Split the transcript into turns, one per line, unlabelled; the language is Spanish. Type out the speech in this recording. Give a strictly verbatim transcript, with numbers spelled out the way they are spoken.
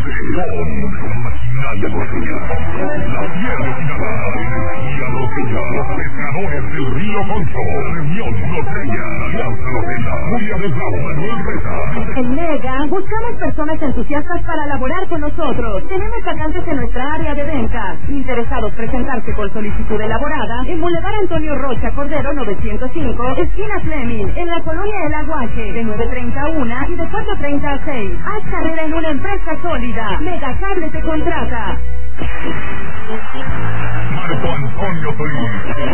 con maquinaria rosella. La fiebre tirada, energía rosella. Los pescadores del río Concho. Reunión Rosella. Alianza Rosella. Julia del Bravo, Manuel Reza.
En Mega buscamos personas entusiastas para laborar con nosotros. Tenemos vacantes en nuestra área de ventas. Interesados presentarse con solicitud elaborada en Boulevard Antonio Rocha Cordero novecientos cinco, esquina Fleming, en la colonia El Aguaje, de nueve treinta a una y de cuatro treinta a seis. Haz carrera en una empresa sólida. Mega Cable te contrata.
Marco Antonio Solís.